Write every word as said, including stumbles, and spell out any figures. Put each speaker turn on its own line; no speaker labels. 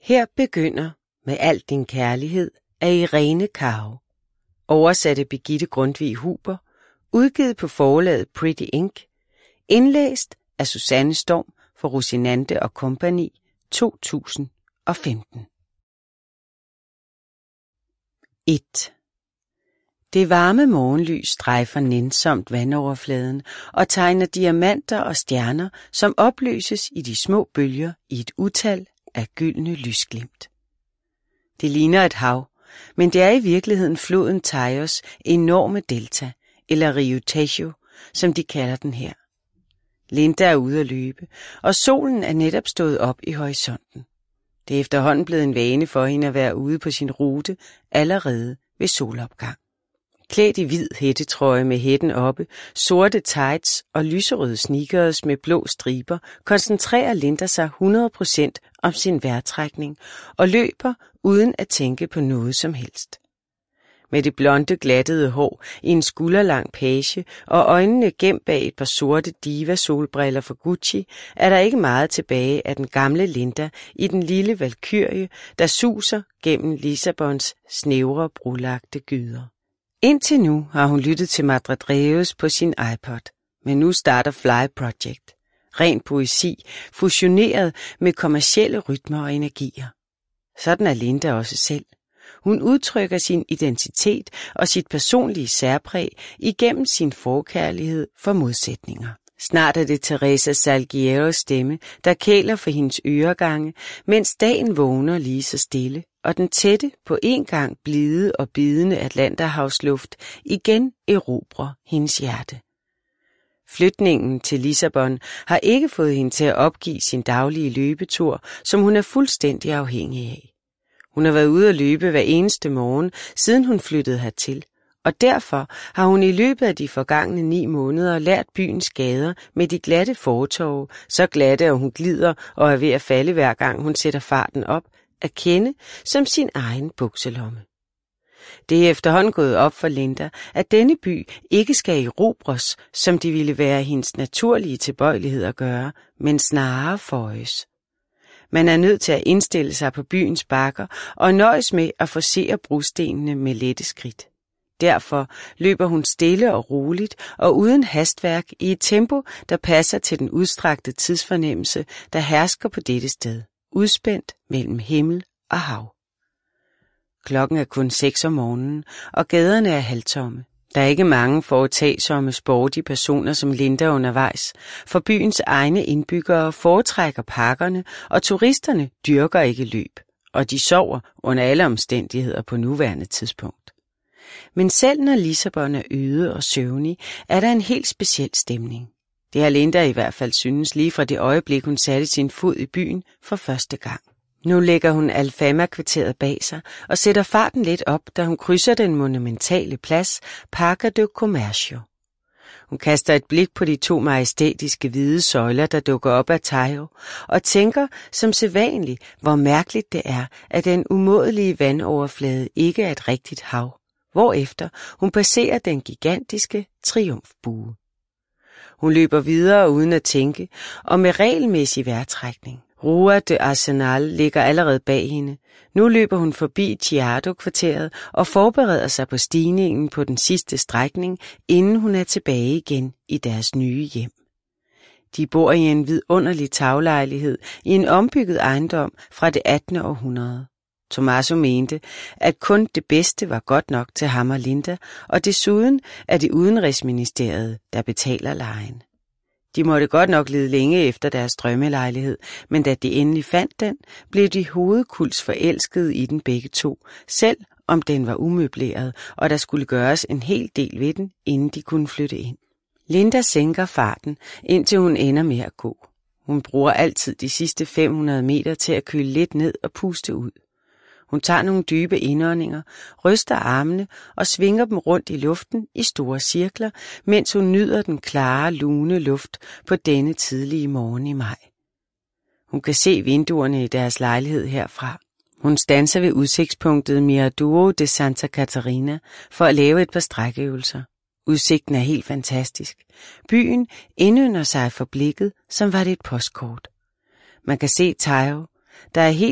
Her begynder Med al din kærlighed af Irene Cara. Oversatte Birgitte Grundtvig Huber. Udgivet på forlaget Pretty Ink. Indlæst af Susanne Storm for Rosinante og Company to tusind og femten. et. Det varme morgenlys strejfer nænsomt vandoverfladen og tegner diamanter og stjerner, som opløses i de små bølger i et utal af gyldne lysglimt. Det ligner et hav, men det er i virkeligheden floden Tejos enorme delta, eller Rio Tejo, som de kalder den her. Linda er ude at løbe, og solen er netop stået op i horisonten. Det er efterhånden blevet en vane for hende at være ude på sin rute allerede ved solopgang. Klædt i hvid hættetrøje med hætten oppe, sorte tights og lyserøde sneakers med blå striber, koncentrerer Linda sig hundrede procent om sin vejrtrækning og løber uden at tænke på noget som helst. Med det blonde, glattede hår i en skulderlang page og øjnene gemt bag et par sorte diva-solbriller fra Gucci, er der ikke meget tilbage af den gamle Linda i den lille valkyrie, der suser gennem Lissabons snævre, brolagte gyder. Indtil nu har hun lyttet til Madre på sin iPod, men nu starter Fly Project. Ren poesi, fusioneret med kommercielle rytmer og energier. Sådan er Linda også selv. Hun udtrykker sin identitet og sit personlige særpræg igennem sin forkærlighed for modsætninger. Snart er det Teresa Salgueros stemme, der kæler for hendes øregange, mens dagen vågner lige så stille, og den tætte, på en gang blide og bidende Atlanterhavsluft igen erobrer hendes hjerte. Flytningen til Lissabon har ikke fået hende til at opgive sin daglige løbetur, som hun er fuldstændig afhængig af. Hun har været ude at løbe hver eneste morgen, siden hun flyttede hertil, og derfor har hun i løbet af de forgangne ni måneder lært byens gader med de glatte fortove, så glatte, at hun glider og er ved at falde hver gang hun sætter farten op, at kende som sin egen bukselomme. Det er efterhånden gået op for Linda, at denne by ikke skal erobres, som det ville være hendes naturlige tilbøjelighed at gøre, men snarere føjes. Man er nødt til at indstille sig på byens bakker og nøjes med at forcere brostenene med lette skridt. Derfor løber hun stille og roligt og uden hastværk i et tempo, der passer til den udstrakte tidsfornemmelse, der hersker på dette sted, udspændt mellem himmel og hav. Klokken er kun seks om morgenen, og gaderne er halvtomme. Der er ikke mange foretagsomme sportige personer som Linda undervejs, for byens egne indbyggere foretrækker parkerne, og turisterne dyrker ikke løb, og de sover under alle omstændigheder på nuværende tidspunkt. Men selv når Lissabon er øde og søvnig, er der en helt speciel stemning. Det har Linda i hvert fald synes lige fra det øjeblik, hun satte sin fod i byen for første gang. Nu lægger hun Alfama-kvarteret bag sig og sætter farten lidt op, da hun krydser den monumentale plads Parque do Comércio. Hun kaster et blik på de to majestætiske hvide søjler, der dukker op af Tejo, og tænker som sædvanligt, hvor mærkeligt det er, at den umådelige vandoverflade ikke er et rigtigt hav, hvorefter hun passerer den gigantiske triumfbue. Hun løber videre uden at tænke, og med regelmæssig vejrtrækning. Rua de Arsenal ligger allerede bag hende. Nu løber hun forbi Chiado-kvarteret og forbereder sig på stigningen på den sidste strækning, inden hun er tilbage igen i deres nye hjem. De bor i en vidunderlig taglejlighed i en ombygget ejendom fra det attende århundrede. Tommaso mente, at kun det bedste var godt nok til ham og Linda, og desuden er det udenrigsministeriet, der betaler lejen. De måtte godt nok lede længe efter deres drømmelejlighed, men da de endelig fandt den, blev de hovedkuls forelskede i den begge to, selv om den var umøbleret, og der skulle gøres en hel del ved den, inden de kunne flytte ind. Linda sænker farten, indtil hun ender med at gå. Hun bruger altid de sidste fem hundrede meter til at køle lidt ned og puste ud. Hun tager nogle dybe indåndinger, ryster armene og svinger dem rundt i luften i store cirkler, mens hun nyder den klare, lune luft på denne tidlige morgen i maj. Hun kan se vinduerne i deres lejlighed herfra. Hun standser ved udsigtspunktet Mirador de Santa Catarina for at lave et par strækøvelser. Udsigten er helt fantastisk. Byen indynder sig for blikket, som var det et postkort. Man kan se Tejo, der er helt